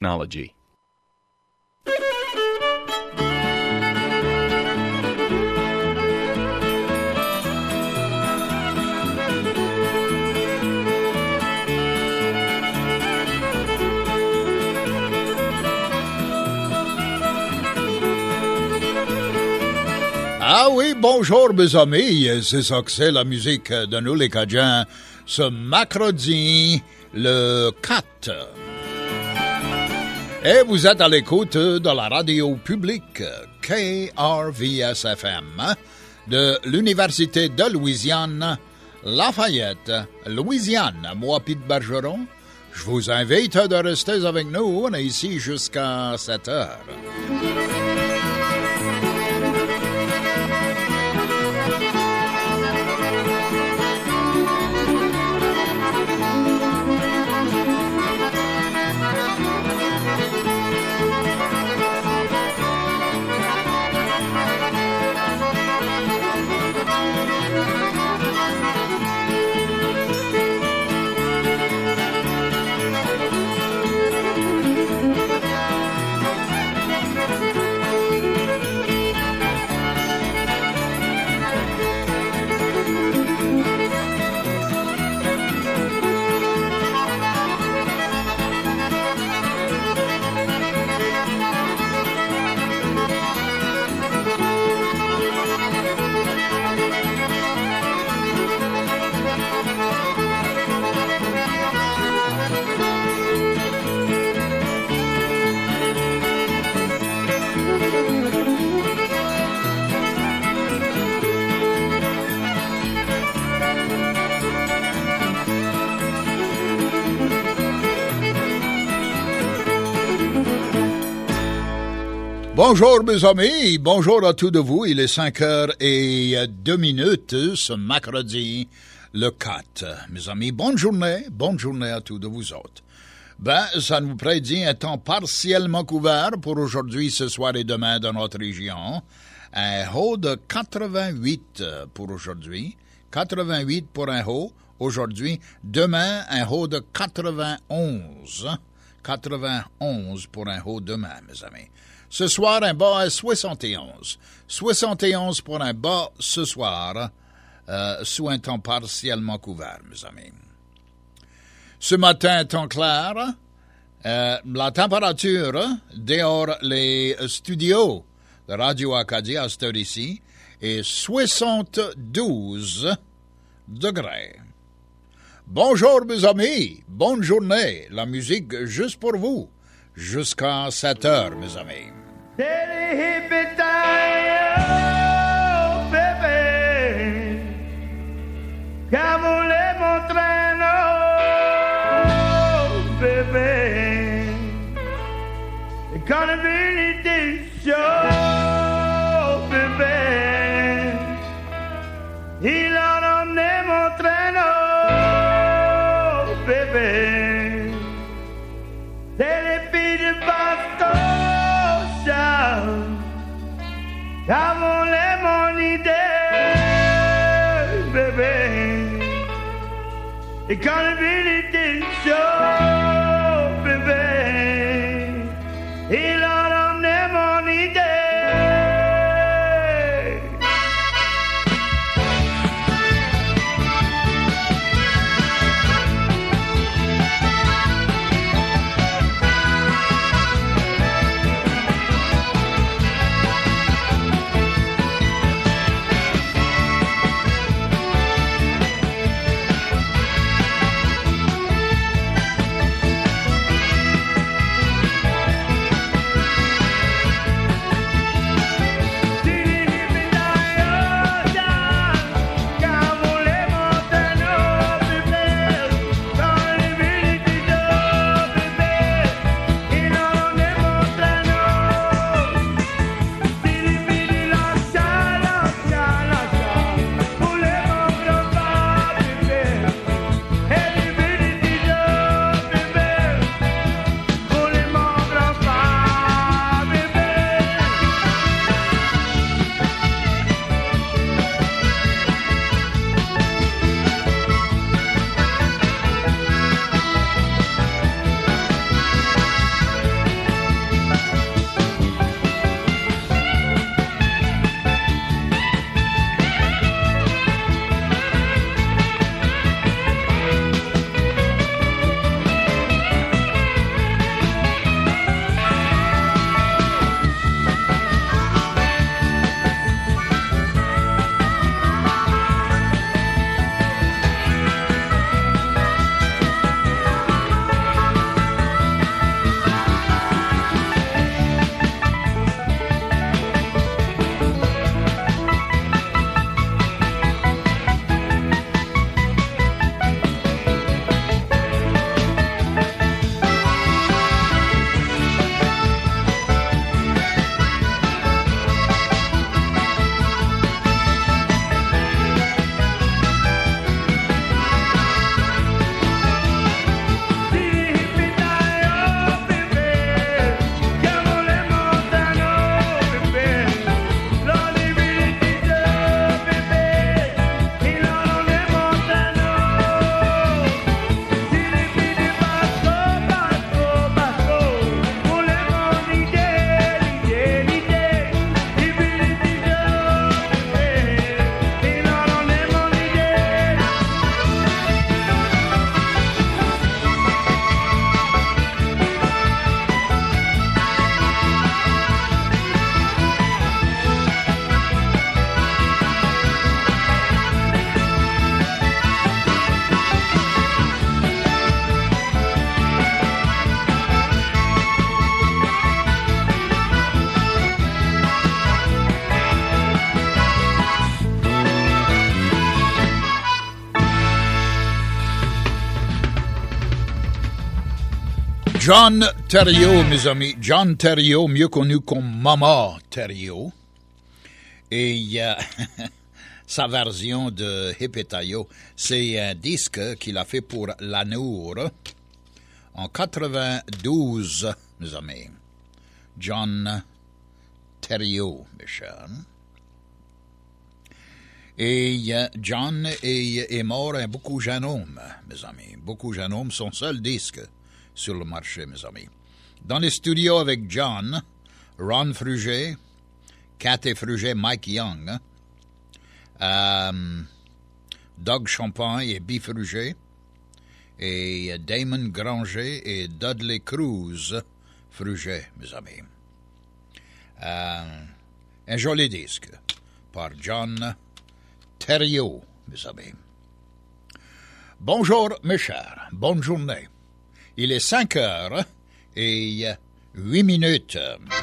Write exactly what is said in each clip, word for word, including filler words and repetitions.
technology. Ah oui, bonjour mes amis, c'est ça que c'est la musique de nous les Cajuns ce mercredi le quatre. Et vous êtes à l'écoute de la radio publique K R V S F M de l'Université de Louisiane, Lafayette, Louisiane. Moi, Pete Bergeron, je vous invite de rester avec nous, on est ici jusqu'à sept heures. Bonjour mes amis, bonjour à tous de vous, il est cinq heures et deux minutes ce mercredi le quatre. Mes amis, bonne journée, bonne journée à tous de vous autres. Ben, ça nous prédit un temps partiellement couvert pour aujourd'hui, ce soir et demain dans notre région. Un haut de quatre-vingt-huit pour aujourd'hui, quatre-vingt-huit pour un haut aujourd'hui. Demain, un haut de quatre-vingt-onze, quatre-vingt-onze pour un haut demain, mes amis. Ce soir, un bas à soixante et onze. soixante et onze pour un bas ce soir, euh, sous un temps partiellement couvert, mes amis. Ce matin, temps clair, euh, la température dehors les studios de Radio Acadie à cette heure ici est soixante-douze degrés. Bonjour, mes amis. Bonne journée. La musique juste pour vous. Jusqu'à sept heures, mes amis. Daddy, hippie time, oh, baby. Cavole mon train, oh, baby. It's gonna be this show, baby. Il a emmené mon train, oh, baby. C'est les filles de Baston. Come on, lemon day, baby. It's gonna be this show, baby. Il a lemon day. John Thériault, mes amis. John Thériault, mieux connu comme Mama Thériault. Et il y a sa version de Hippotayo. C'est un disque qu'il a fait pour Lanour en quatre-vingt-douze, mes amis. John Thériault, mes chers. Et John est, est mort un beaucoup jeune homme, mes amis. Beaucoup jeune homme, son seul disque sur le marché, mes amis. Dans les studios avec John, Ron Fruget, Cathy Fruget, Mike Young, euh, Doug Champagne et Bill Fruget, et Damon Granger et Dudley Cruz Fruget, mes amis. Euh, un joli disque par John Thériault, mes amis. Bonjour, mes chers. Bonne journée. Il est cinq heures et huit minutes.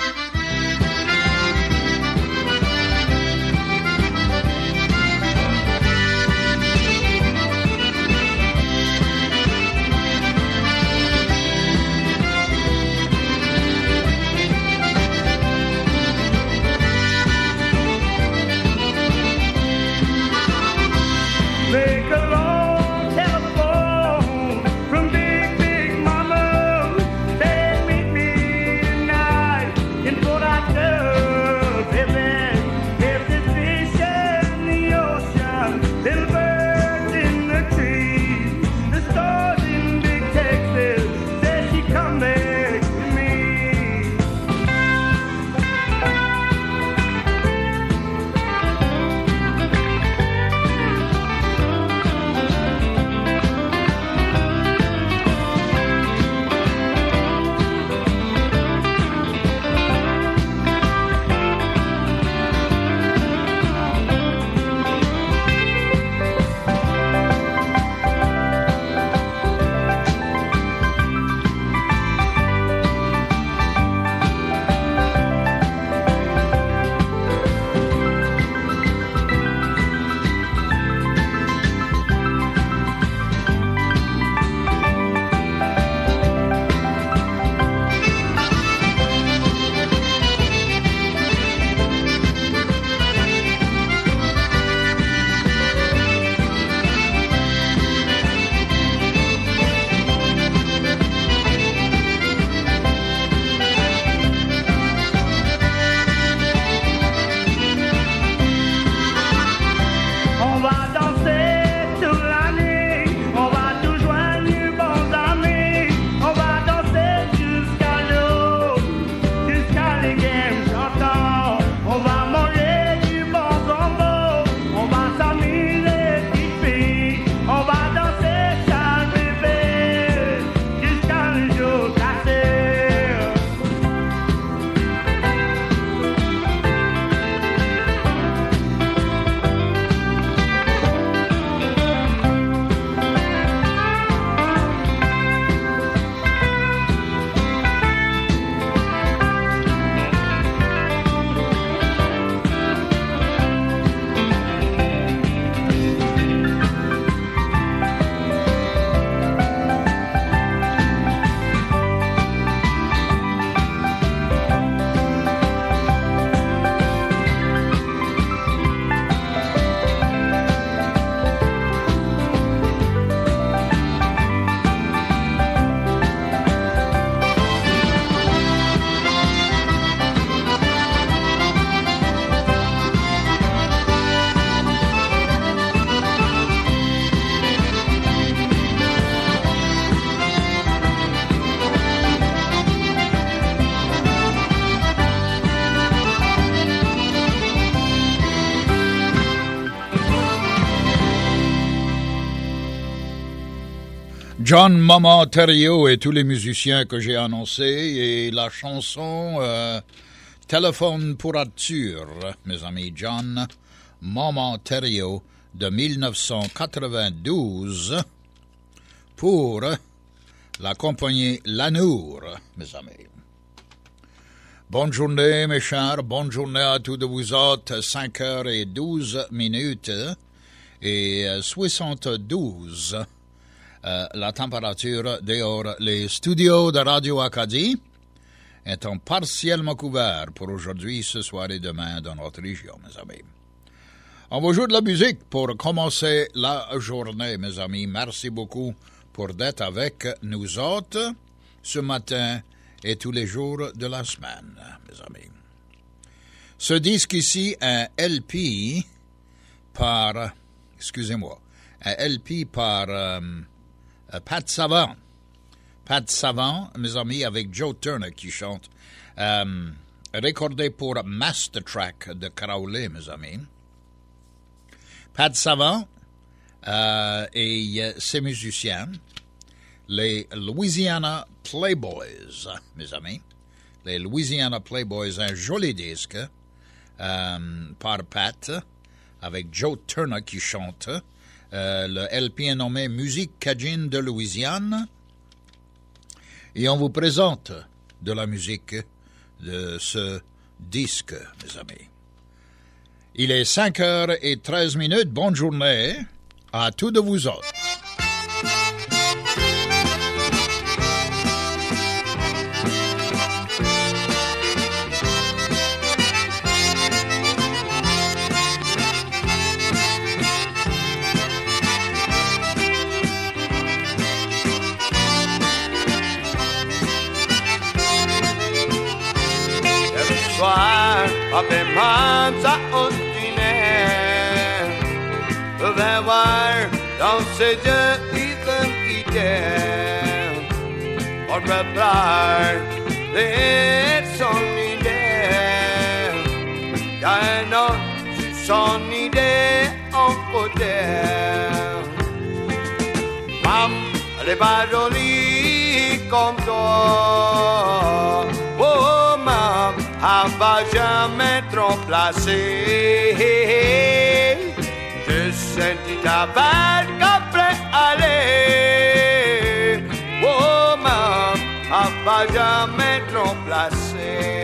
John Mama Thériault et tous les musiciens que j'ai annoncés et la chanson euh, Téléphone pour Arthur, mes amis. John Mama Thériault de mille neuf cent quatre-vingt-douze pour la compagnie Lanour, mes amis. Bonne journée, mes chers. Bonne journée à tous de vous autres. cinq heures et douze minutes et soixante-douze euh, la température dehors, les studios de Radio Acadie étant partiellement couverts pour aujourd'hui, ce soir et demain dans notre région, mes amis. On va jouer de la musique pour commencer la journée, mes amis. Merci beaucoup pour d'être avec nous autres ce matin et tous les jours de la semaine, mes amis. Ce disque ici, un L P par, excusez-moi, un L P par euh, Pat Savant. Pat Savant, mes amis, avec Joe Turner qui chante, euh, recordé pour Master Track de Crowley, mes amis. Pat Savant euh, et euh, ses musiciens, les Louisiana Playboys, mes amis. Les Louisiana Playboys, un joli disque euh, par Pat, avec Joe Turner qui chante. Euh, le L P est nommé Musique Cajun de Louisiane. Et on vous présente de la musique de ce disque, mes amis. Il est cinq heures treize minutes. Bonne journée à tous de vous autres. Av en mansa ostiner Vem var de sedde i den idén Var bebrar det är sån idé Jag är någon sån idé om på det Mam, det var roligt kom då Oh mam Han va jamais trop placé Je sentis ta barque après aller Oh mam, han va jamais trop placé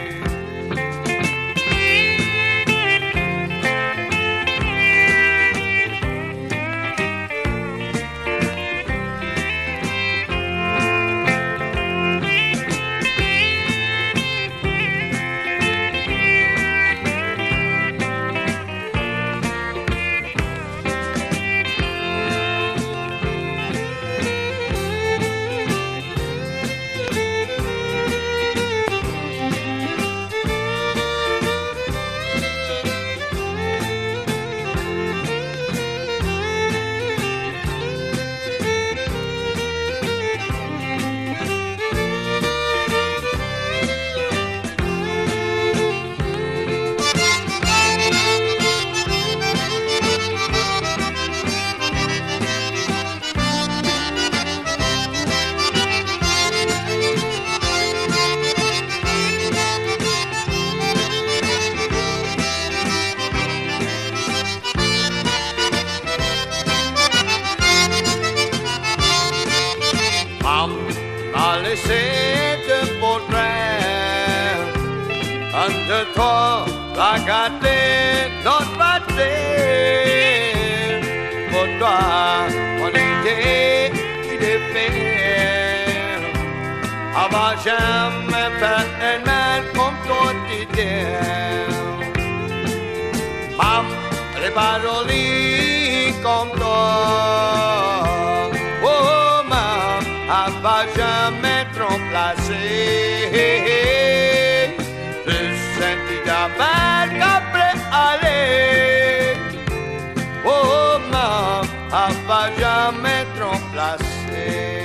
Regardez notre bâtiment Pour toi, mon idée, il est fait Avant jamais fait un mal comme toi t'idée Mam, les paroles comme toi Oh mam, avant jamais trop placé La barque après aller Oh mam, elle va jamais trop placer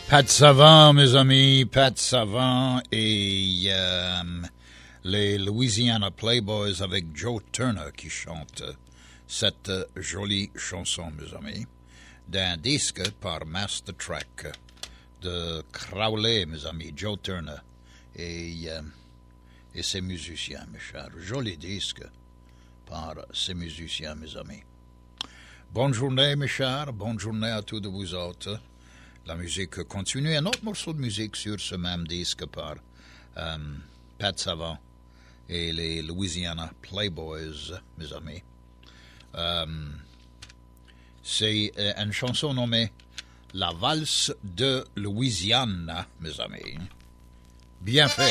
Pat Savant, mes amis, Pat Savant et euh, les Louisiana Playboys avec Joe Turner qui chante cette jolie chanson, mes amis, d'un disque par Master Track de Crowley, mes amis, Joe Turner et, euh, et ses musiciens, mes chers. Joli disque par ses musiciens, mes amis. Bonne journée, mes chers, bonne journée à tous de vous autres. La musique continue. Un autre morceau de musique sur ce même disque par euh, Pat Savant et les Louisiana Playboys, mes amis. Euh, c'est euh, une chanson nommée La valse de Louisiana, mes amis. Bien fait.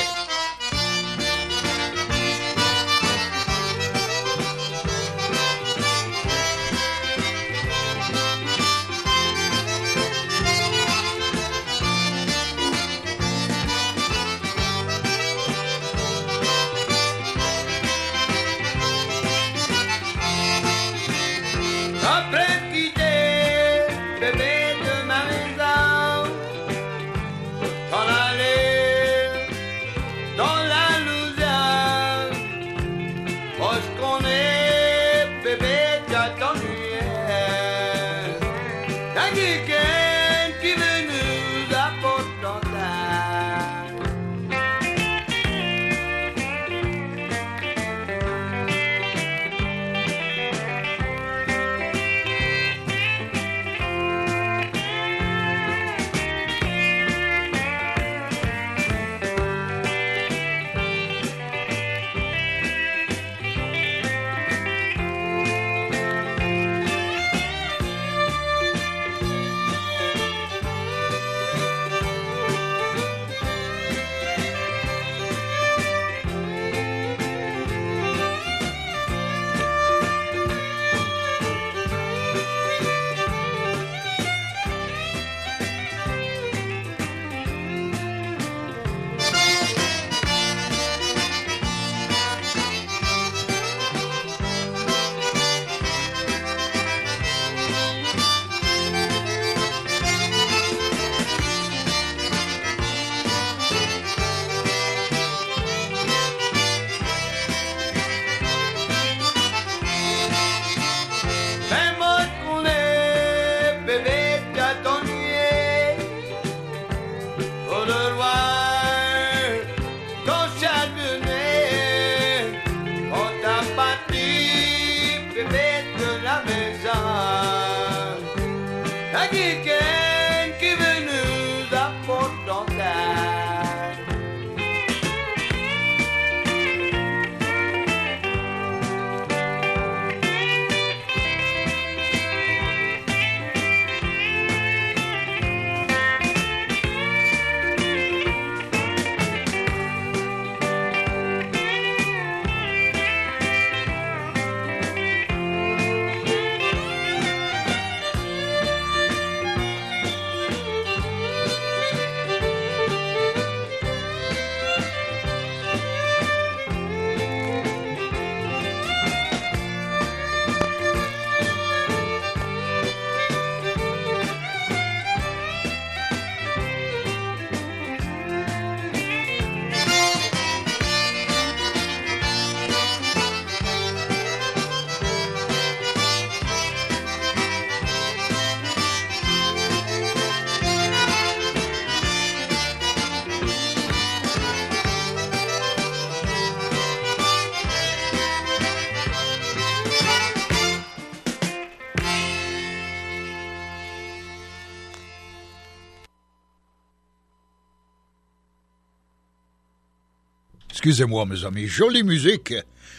Excusez-moi, mes amis. Jolie musique.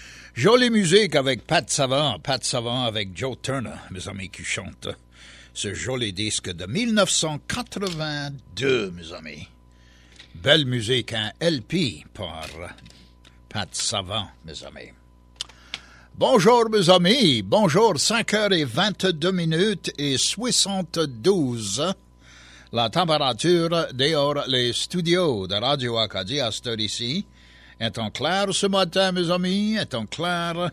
Jolie musique avec Pat Savant. Pat Savant avec Joe Turner, mes amis, qui chantent ce joli disque de mille neuf cent quatre-vingt-deux, mes amis. Belle musique, un L P par Pat Savant, mes amis. Bonjour, mes amis. Bonjour, cinq heures vingt-deux minutes et soixante-douze. La température dehors les studios de Radio Acadie à cette heure ici. Est-on clair ce matin, mes amis? Est-on clair?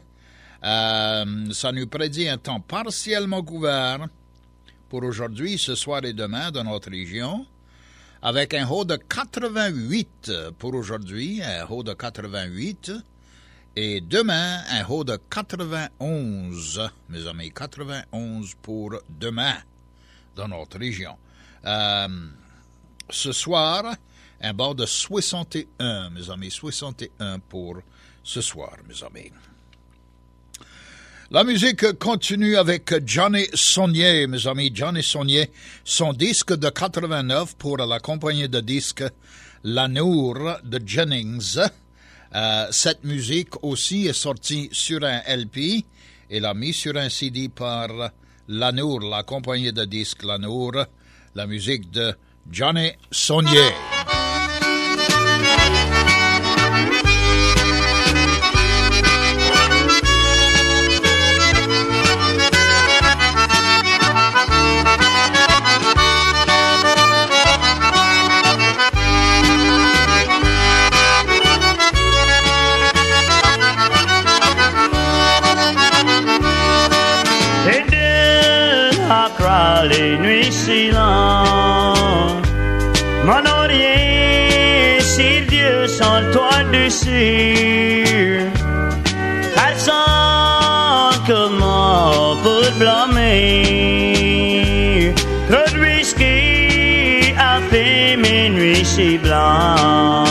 Euh, ça nous prédit un temps partiellement couvert pour aujourd'hui, ce soir et demain dans notre région. avec un haut de quatre-vingt-huit pour aujourd'hui, un haut de quatre-vingt-huit. Et demain, un haut de quatre-vingt-onze, mes amis, quatre-vingt-onze pour demain dans notre région. Euh, ce soir, un bord de soixante et un, mes amis, soixante et un pour ce soir, mes amis. La musique continue avec Johnny Saunier, mes amis. Johnny Saunier, son disque de quatre-vingt-neuf pour la compagnie de disques Lanour de Jennings. Euh, cette musique aussi est sortie sur un L P et l'a mis sur un C D par Lanour, la compagnie de disques Lanour, la musique de Johnny Saunier. Les nuits si longues, mon oreiller, si Dieu sans le toit dessus, elles sont comment pour blâmer, trop de whisky a fait mes nuits si blanches.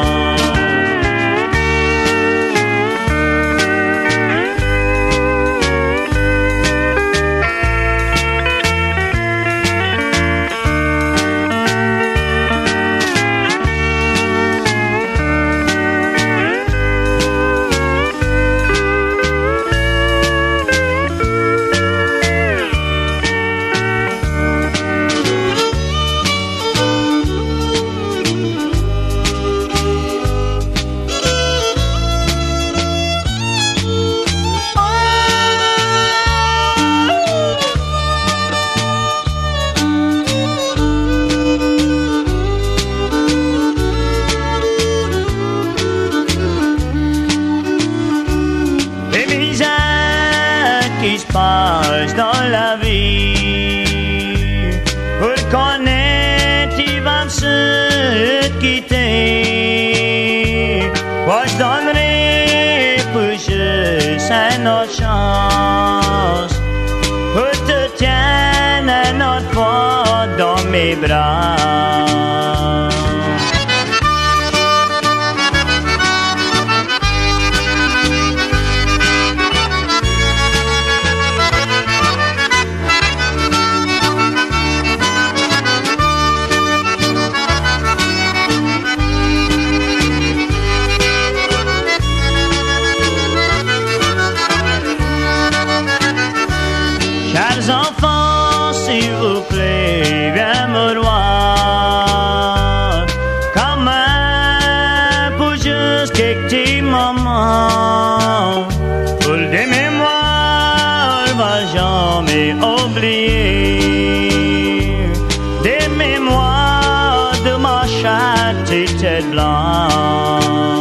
Dans la vie, pour connaître, il va se quitter. Moi, je donnerai pour juste une autre chance, pour te tenir une autre fois dans mes bras. Enfants, s'il vous plaît, viens me voir, comme un pour juste quelques petits moments, pour des mémoires, va jamais oublier, des mémoires de ma chatte et tête blanche.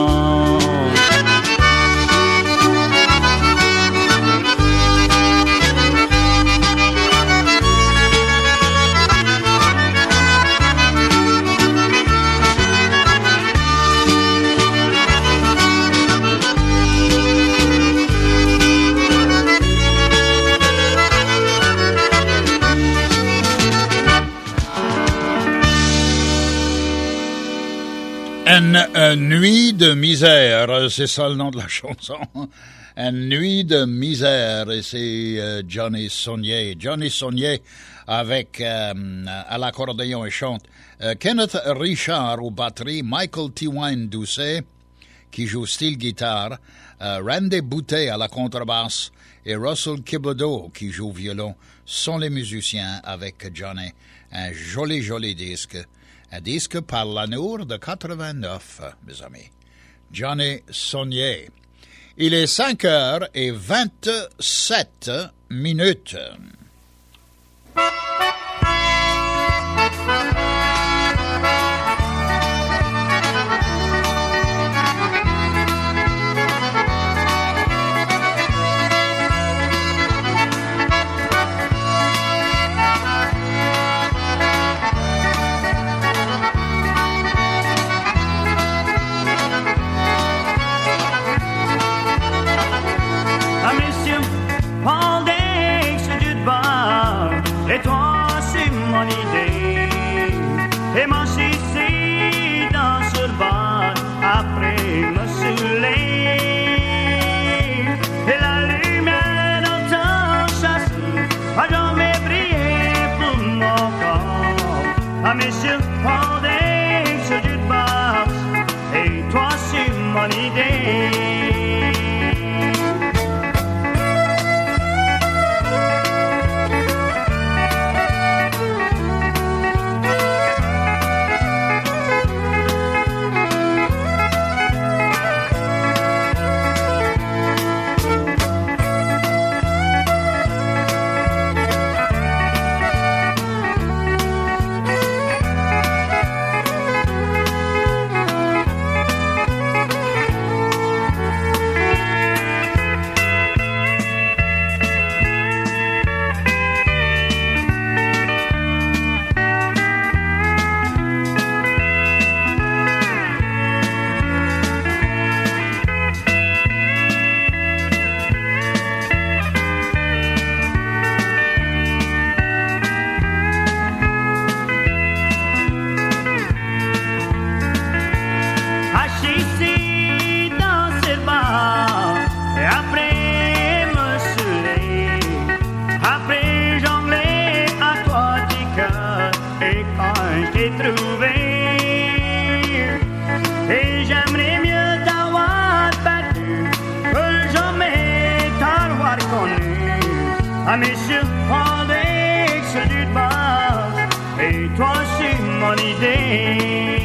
Une, une nuit de misère, c'est ça le nom de la chanson. Une nuit de misère, et c'est euh, Johnny Saunier. Johnny Saunier avec euh, à l'accordéon et chante. Euh, Kenneth Richard aux batteries, Michael T. Wine Doucet qui joue style guitare, euh, Randy Boutet à la contrebasse et Russell Kibodo qui joue violon sont les musiciens avec Johnny. Un joli, joli disque. Un disque par Lanour de quatre-vingt-neuf, mes amis. Johnny Saunier. Il est cinq heures et vingt-sept minutes. à Monsieur Alex du bas, et toi c'est mon idée.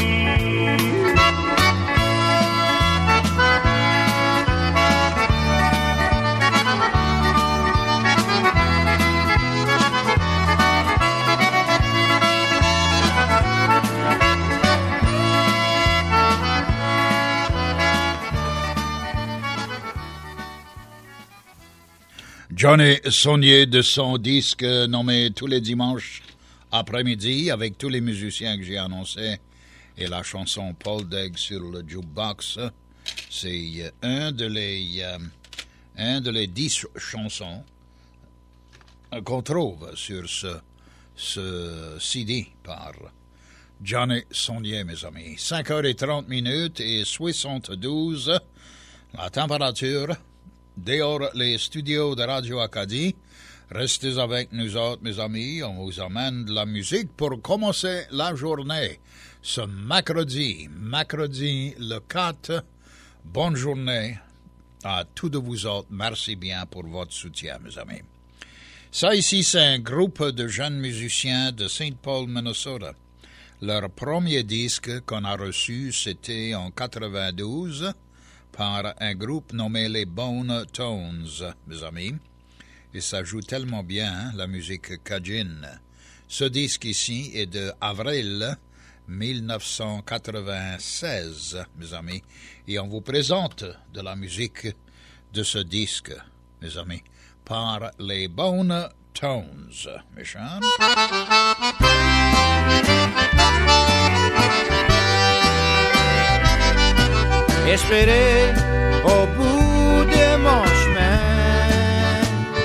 Johnny Saunier de son disque nommé Tous les dimanches après-midi avec tous les musiciens que j'ai annoncés et la chanson Paul Degg sur le jukebox. C'est un de les euh, un de les dix chansons qu'on trouve sur ce, ce C D par Johnny Saunier, mes amis. cinq heures trente minutes et soixante-douze. La température dehors les studios de Radio Acadie. Restez avec nous autres, mes amis. On vous amène de la musique pour commencer la journée. Ce mercredi, mercredi le quatre. Bonne journée à tous de vous autres. Merci bien pour votre soutien, mes amis. Ça ici, c'est un groupe de jeunes musiciens de Saint Paul, Minnesota. Leur premier disque qu'on a reçu, c'était en quatre-vingt-douze. Par un groupe nommé les Bone Tones, mes amis. Et ça joue tellement bien, hein, la musique cajun. Ce disque ici est de avril mille neuf cent quatre-vingt-seize, mes amis. Et on vous présente de la musique de ce disque, mes amis, par les Bone Tones. Méchant. Espérer au bout de mon chemin,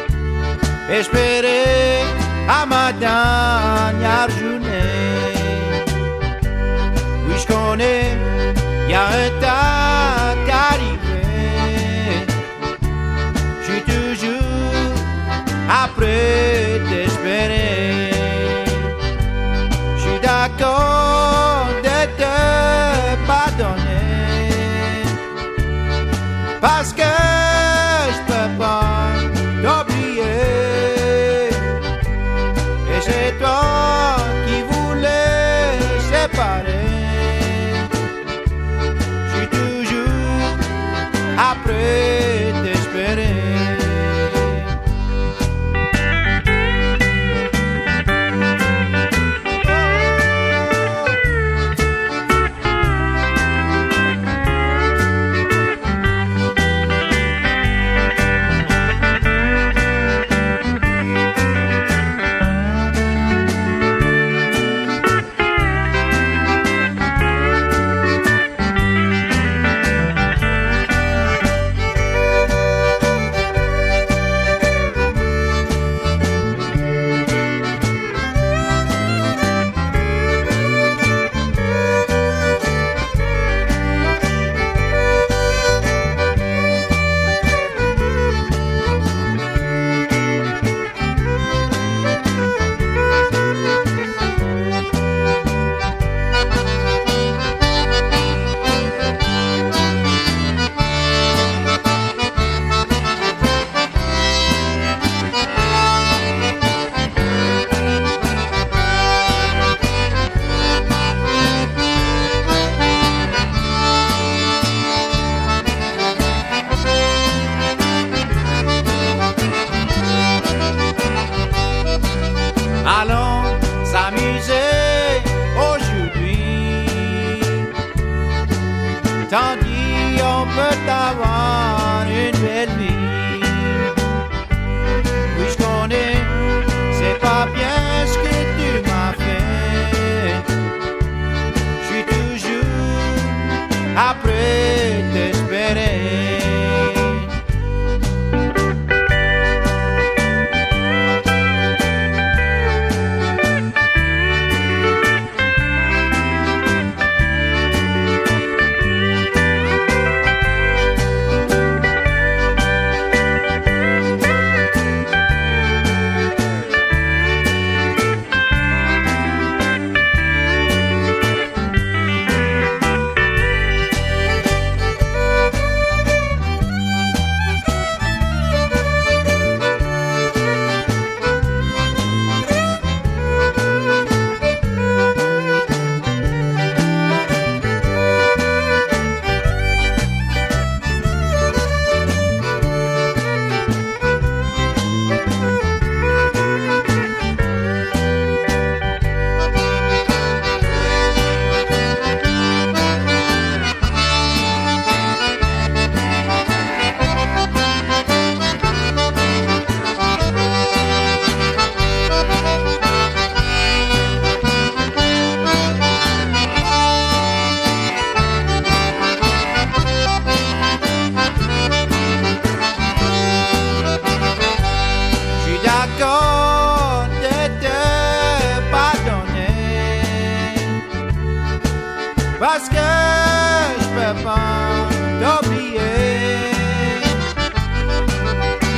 espérer à ma dernière journée. Oui, je connais, y a un temps d'arriver. Je suis toujours après d'espérer. Je suis d'accord de te pardonner. Parce que je peux pas t'oublier. Et c'est toi qui voulais séparer. Je suis toujours après t'espérer.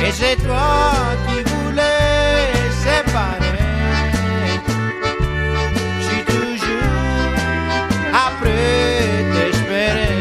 Et c'est toi qui voulais séparer. Je suis toujours après t'espérer.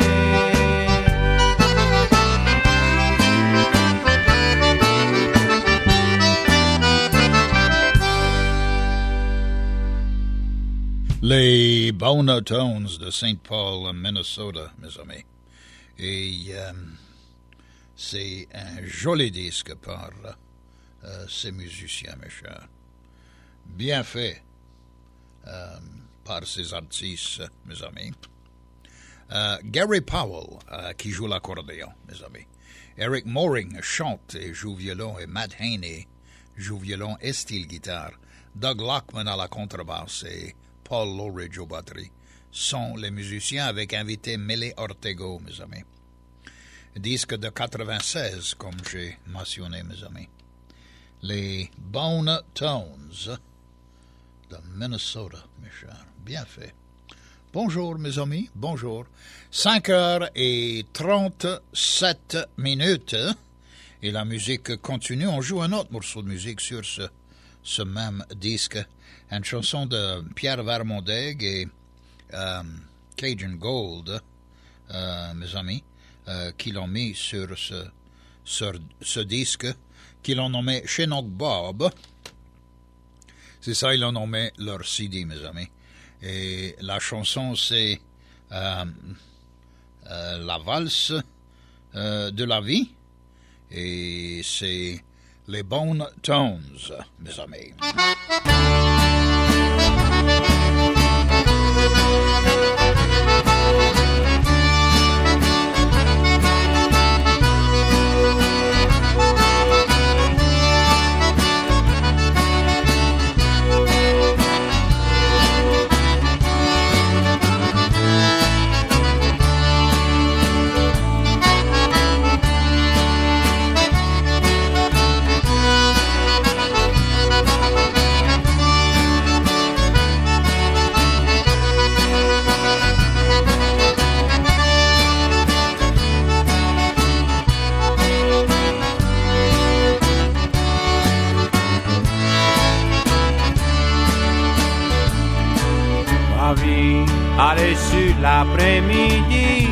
Les Bonatones de Saint Paul, Minnesota, mes amis. Et euh, c'est un joli disque par euh, ces musiciens, mes chers. Bien fait euh, par ces artistes, mes amis. Euh, Gary Powell, euh, qui joue l'accordéon, mes amis. Eric Moring chante et joue violon, et Matt Haney joue violon et style guitare. Doug Lockman à la contrebasse et Paul Lowridge aux batteries sont les musiciens avec invité Mele Ortego, mes amis. Disque de quatre-vingt-seize, comme j'ai mentionné, mes amis. Les Bonatones de Minnesota, mes chers. Bien fait. Bonjour, mes amis. Bonjour. cinq heures et trente-sept minutes. Et la musique continue. On joue un autre morceau de musique sur ce, ce même disque. Une chanson de Pierre Vermondeg et euh, Cajun Gold, euh, mes amis, euh, qui l'ont mis sur ce, sur ce disque, qui l'ont nommé Chinook Bob. C'est ça, ils l'ont nommé leur C D, mes amis. Et la chanson, c'est euh, euh, La valse euh, de la vie. Et c'est les Bonatones, mes amis. Allez sur l'après-midi,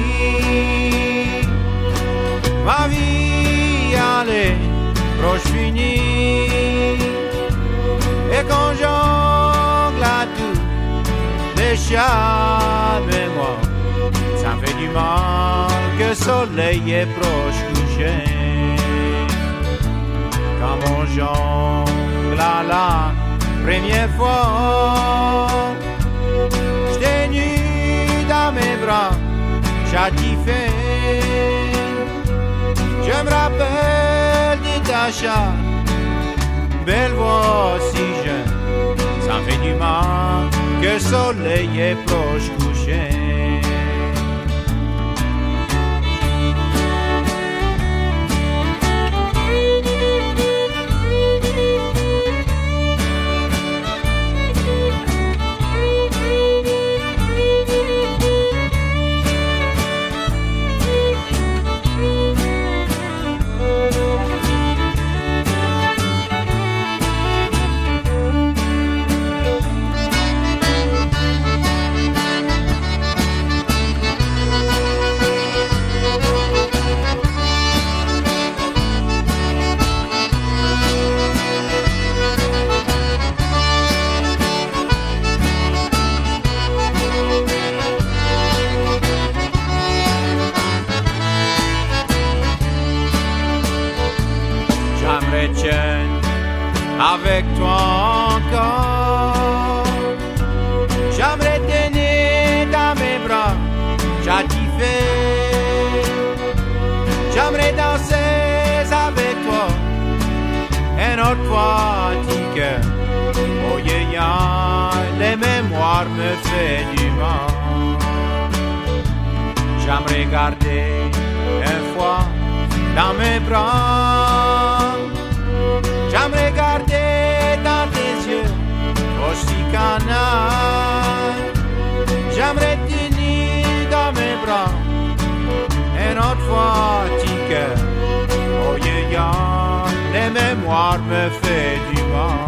ma vie allez proche finie. Et quand j'ongle à tout les chats et moi, ça me fait du mal que le soleil est proche couché. Quand on jongle à la première fois, j'étais nu dans mes bras, chatiffé. Je me rappelle de ta chatte, belle voix si jeune. Ça me fait du mal que le soleil est proche couché. Avec toi encore, j'aimerais tenir dans mes bras, chatiffé. J'aimerais danser avec toi, une autre fois, petit cœur. Oh yeah, yeah, les mémoires me font du mal. J'aimerais garder une fois dans mes bras. J'aimerais garder dans tes yeux aussi canal. J'aimerais tenir dans mes bras une autre fois, petit cœur. Oh yeah, yeah. l'histoire me fait du mal.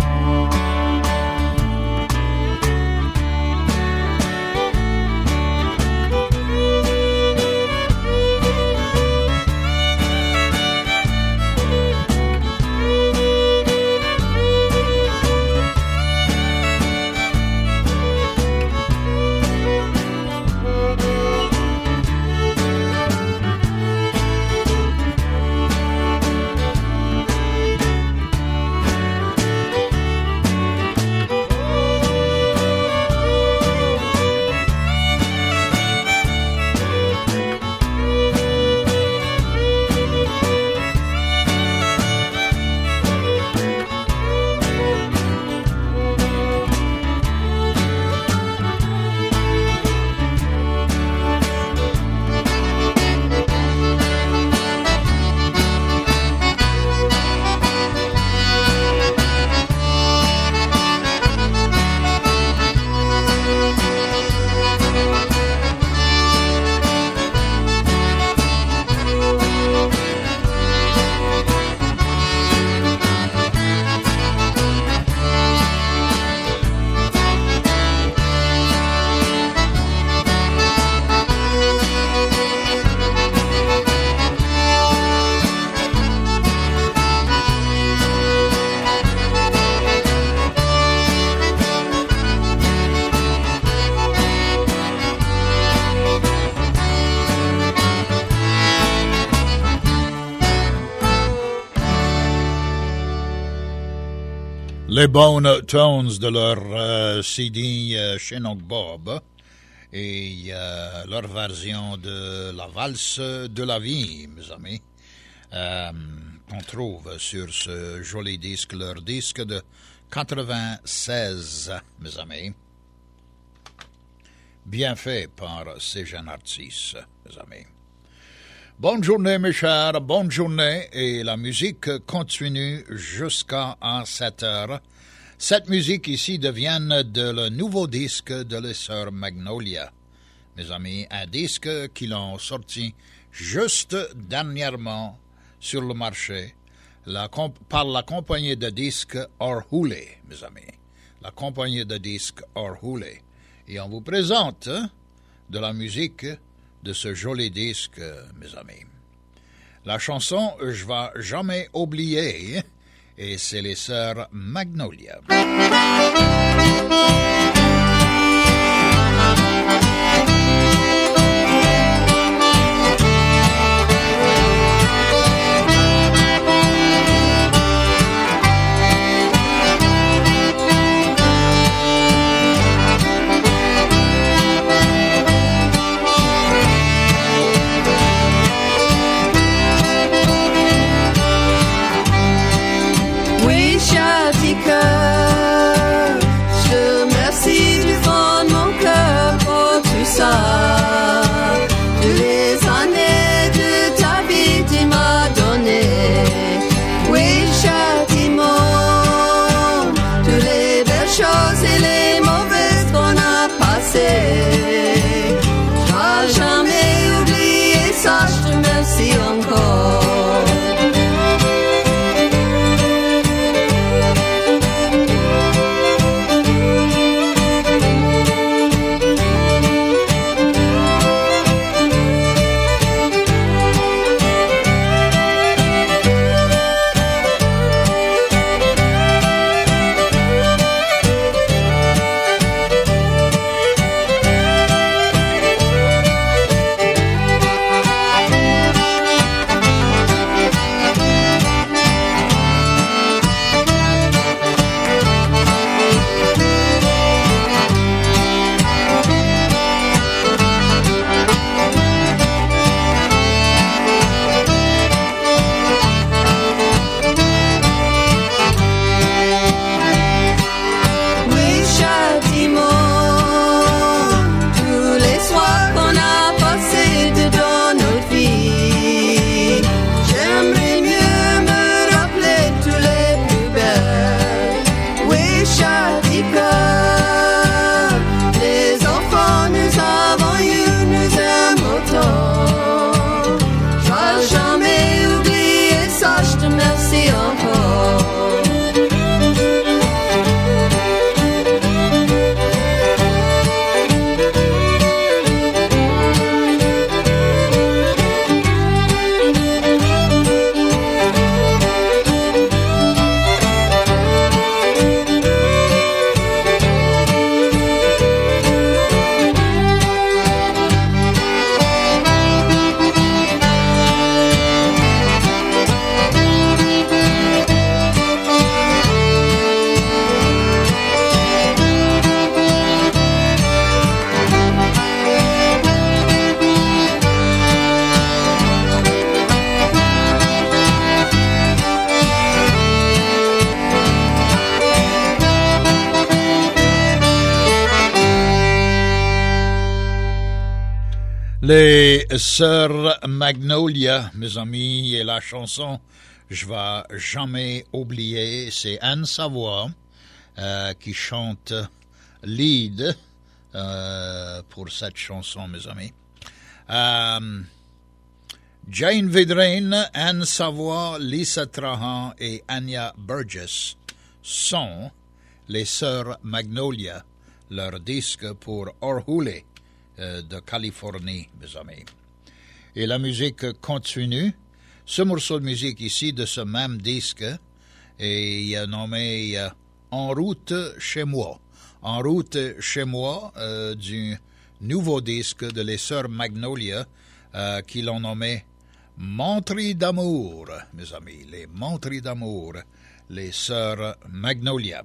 Les Bone Tones de leur euh, C D euh, Chinook Bob et euh, leur version de la valse de la vie, mes amis, euh, qu'on trouve sur ce joli disque, leur disque de quatre-vingt-seize, mes amis. Bien fait par ces jeunes artistes, mes amis. Bonne journée, mes chers, bonne journée, et la musique continue jusqu'à sept heures. Cette musique ici devient de le nouveau disque de les sœurs Magnolia, mes amis, un disque qu'ils ont sorti juste dernièrement sur le marché la comp- par la compagnie de disques Orhule, mes amis, la compagnie de disques Orhule. Et on vous présente hein, de la musique de ce joli disque, mes amis. La chanson « Je vais jamais oublier » et c'est les sœurs Magnolia. Oui, cher petit cœur, je te remercie Les Sœurs Magnolia, mes amis, et la chanson je vais jamais oublier, c'est Anne Savoie euh, qui chante lead euh, pour cette chanson, mes amis. Euh, Jane Vidrine, Anne Savoie, Lisa Trahan et Anya Burgess sont les Sœurs Magnolia, leur disque pour Orhule euh, de Californie, mes amis. Et la musique continue. Ce morceau de musique ici de ce même disque est nommé euh, En route chez moi. En route chez moi euh, du nouveau disque de les Sœurs Magnolia euh, qui l'ont nommé Montri d'amour, mes amis, les Montri d'amour, les Sœurs Magnolia.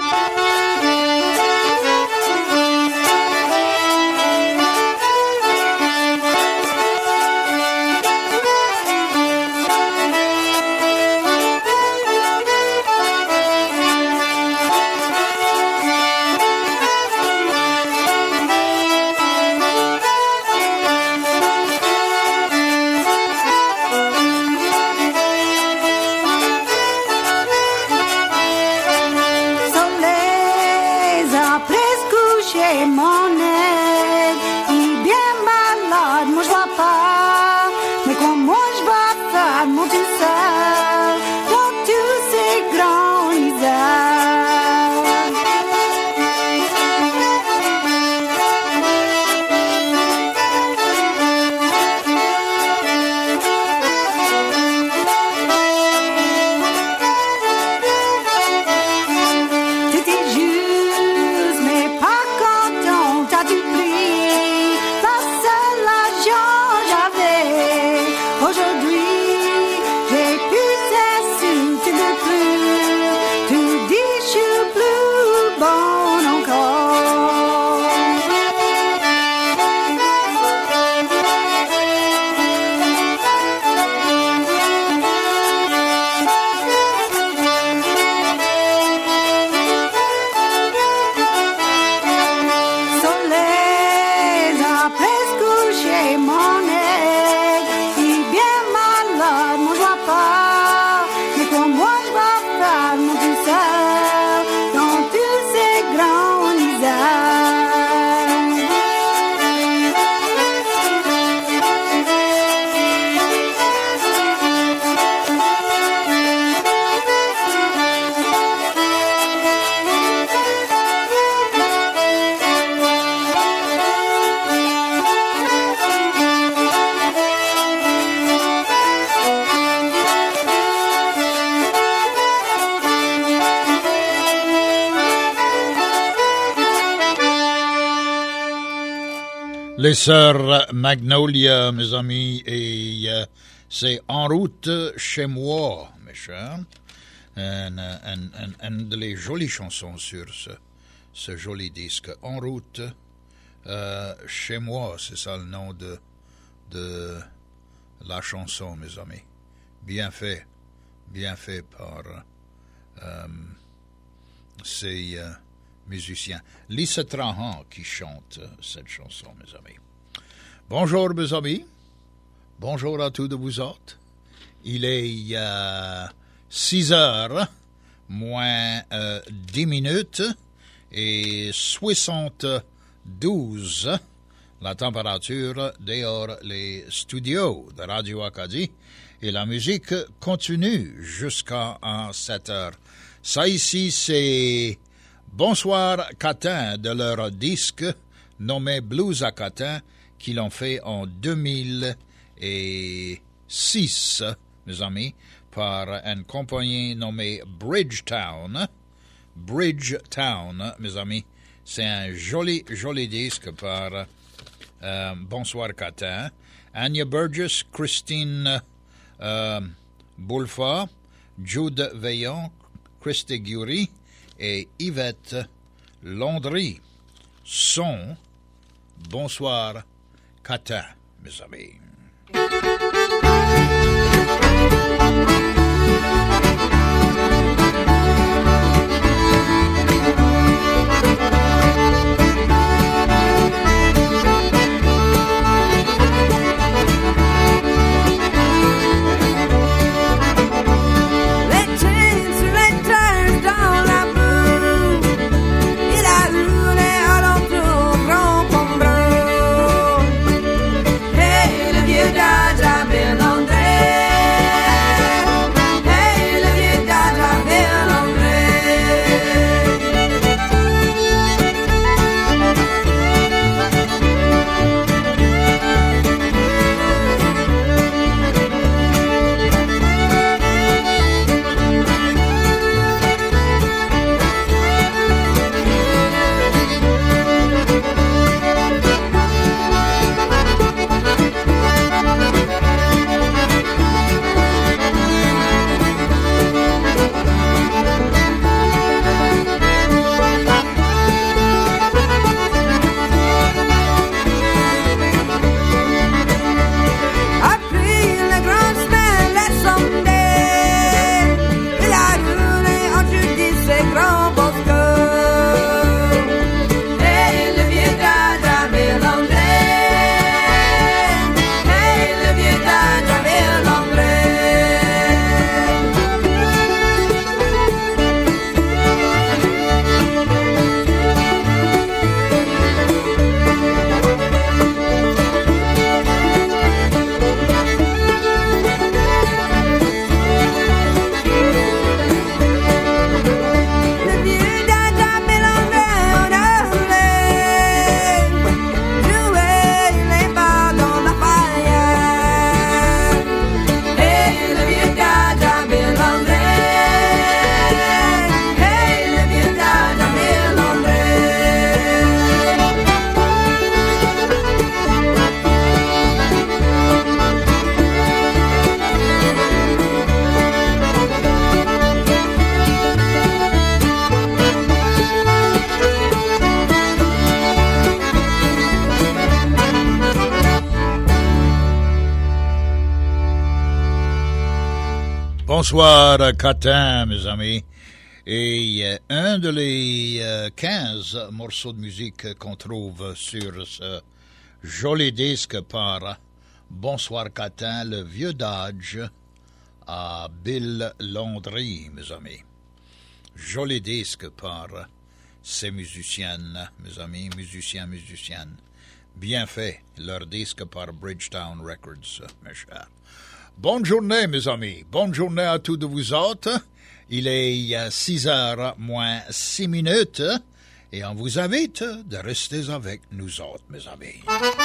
Les Sœurs Magnolia, mes amis, et euh, c'est En route chez moi, mes chers. Une, une, une, une de les jolies chansons sur ce, ce joli disque. En route euh, chez moi, c'est ça le nom de, de la chanson, mes amis. Bien fait, bien fait par euh, ces... Euh, musicien. Lisa Trahan qui chante cette chanson, mes amis. Bonjour, mes amis. Bonjour à tous de vous autres. Il est euh, six heures, moins euh, dix minutes et soixante-douze la température dehors les studios de Radio Acadie. Et la musique continue jusqu'à sept heures. Ça ici, c'est Bonsoir Catin de leur disque nommé Blues à Catin qu'ils l'ont fait en deux mille six, mes amis, par une compagnie nommée Bridgetown. Bridgetown, mes amis, c'est un joli, joli disque par euh, Bonsoir Catin. Anya Burgess, Christine euh, Boulfa, Jude Veillon, Christy Gury et Yvette Landry sont Bonsoir Catin, mes amis. Bonsoir, Catin, mes amis. Et euh, un de les euh, quinze morceaux de musique qu'on trouve sur ce joli disque par Bonsoir, Catin, le vieux Dodge à Bill Landry, mes amis. Joli disque par ces musiciennes, mes amis, musiciens, musiciennes. Bien fait, leur disque par Bridgetown Records, mes chers. Bonne journée, mes amis. Bonne journée à tous de vous autres. Il est six heures moins six minutes et on vous invite de rester avec nous autres, mes amis.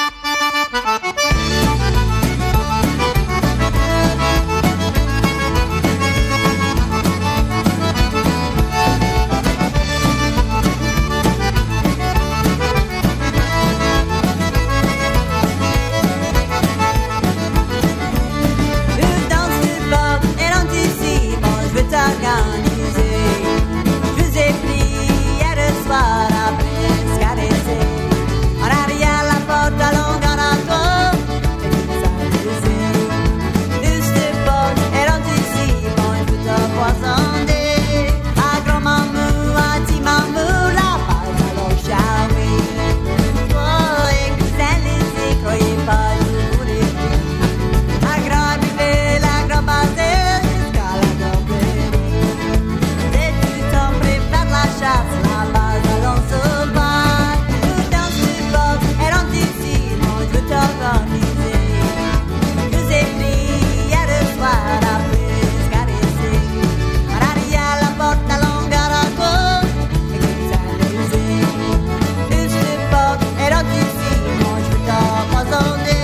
Je vous ai pris hier soir après se caresser. En arrière la porte à longueur à toi, et vous amuser. Juste porte est rentrée ici, bon je veux te poissonner. À grand mamou, à petit mamou, la base à l'enchaoué. Oh, et que vous allez, croyez pas, je vous l'ai dit. À grand bébé, la grand basée. Chasse la base à l'ensauvage. Nous danse du bord, elle rentre ici, moi je veux t'organiser. Je vous ai pris hier soir après se caresser. En arrière la porte à longueur à gauche, et que vous amusez. Juste du bord, elle rentre ici, moi je veux t'empoisonner.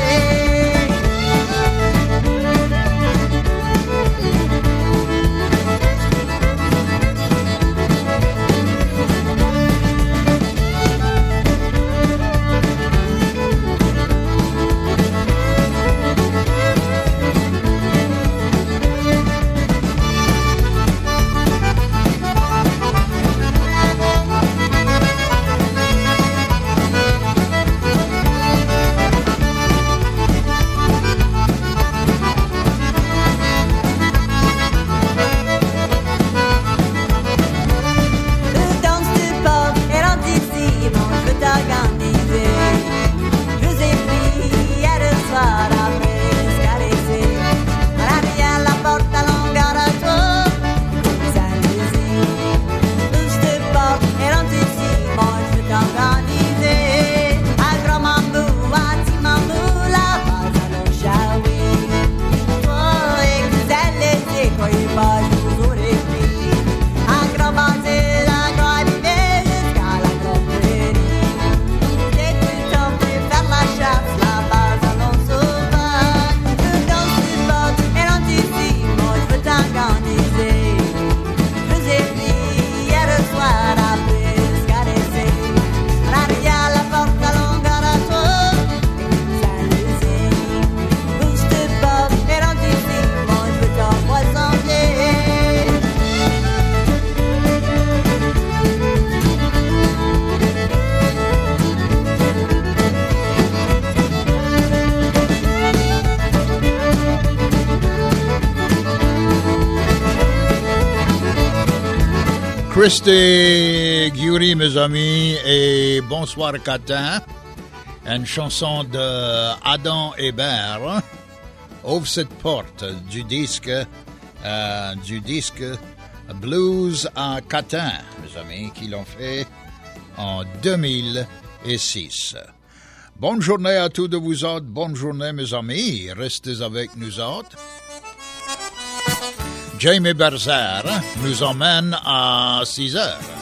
Christy Gury, mes amis, et Bonsoir Catin, une chanson de Adam Hébert, ouvre cette porte du disque, euh, du disque Blues à Catin, mes amis, qui l'ont fait en deux mille six. Bonne journée à tous de vous autres, bonne journée mes amis, restez avec nous autres. Jamie Berzer nous emmène à six heures.